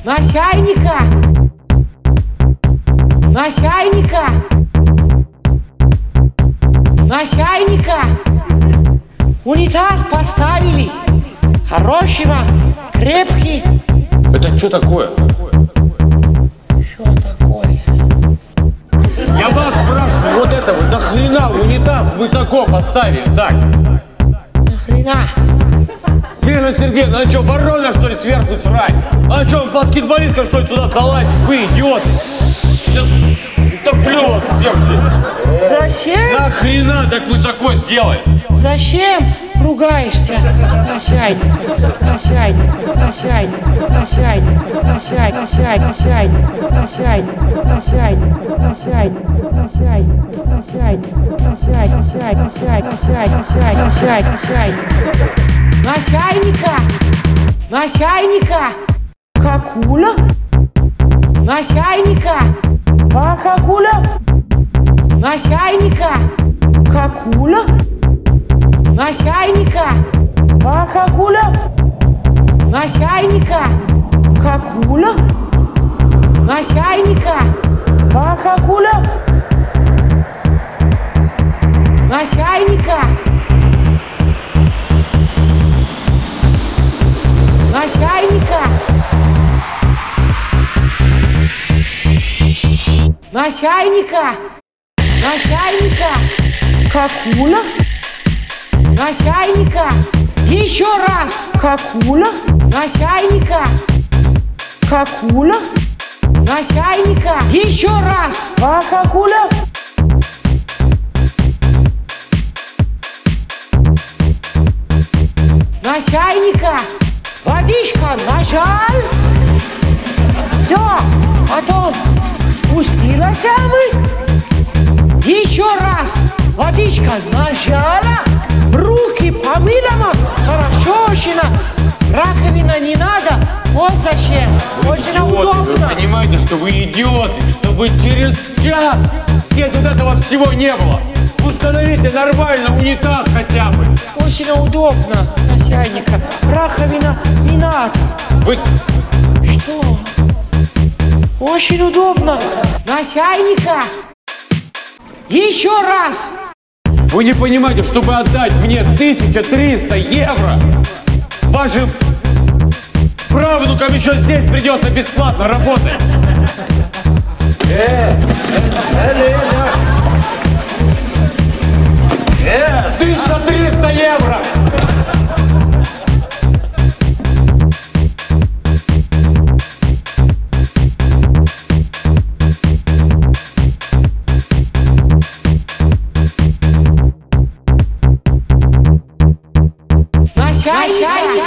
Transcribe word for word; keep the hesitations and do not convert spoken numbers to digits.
На чайника! На чайника! На чайника! Унитаз поставили! Хорошего, крепкий! Это что такое? Что такое? Я вас спрашиваю, вот это вот нахрена унитаз высоко поставили так? Нахрена? Елена Сергеевна, а что, ворона что ли сверху срать? А что, баскетболистка что ли сюда залазит? Вы идиоты! Сейчас топлю вас всех здесь! Зачем? Нахрена так высоко сделали? Зачем ругаешься? На чайника, на чайника, на чайника, на чайника, на чайника, на чайника, на чайника, на чайника, на чайника, на чайника, на чайника, на чайника, на чайника, на чайника, на чайника, на чайника, на чайника. На чайника! На чайника! Какуля? На чайника! А какуля? На чайника! Какуля? На чайника! А какуля? На чайника! Какуля? На чайника! А какуля? На чайника! На чайника! На чайника! На чайника! Какуля? На чайника! Еще раз! Какуля? На чайника! Какуля? На чайника! Еще раз! А какуля? На чайника! Водичка, нажал! Все, потом спустилась мы. Еще раз водичка нажала, руки помыла, хорошо, раковина не надо. Вот зачем. Очень удобно. Вы понимаете, что вы идиоты, чтобы через час здесь вот этого всего не было. Установите нормально унитаз хотя бы. Очень удобно на чайника. Раковина не надо. Вы... Что? Очень удобно. На чайника. Еще раз. Вы не понимаете, чтобы отдать мне тысячу триста евро, вашим правнукам еще здесь придется бесплатно работать. Э, Елена! тысяча триста евро! На чайника!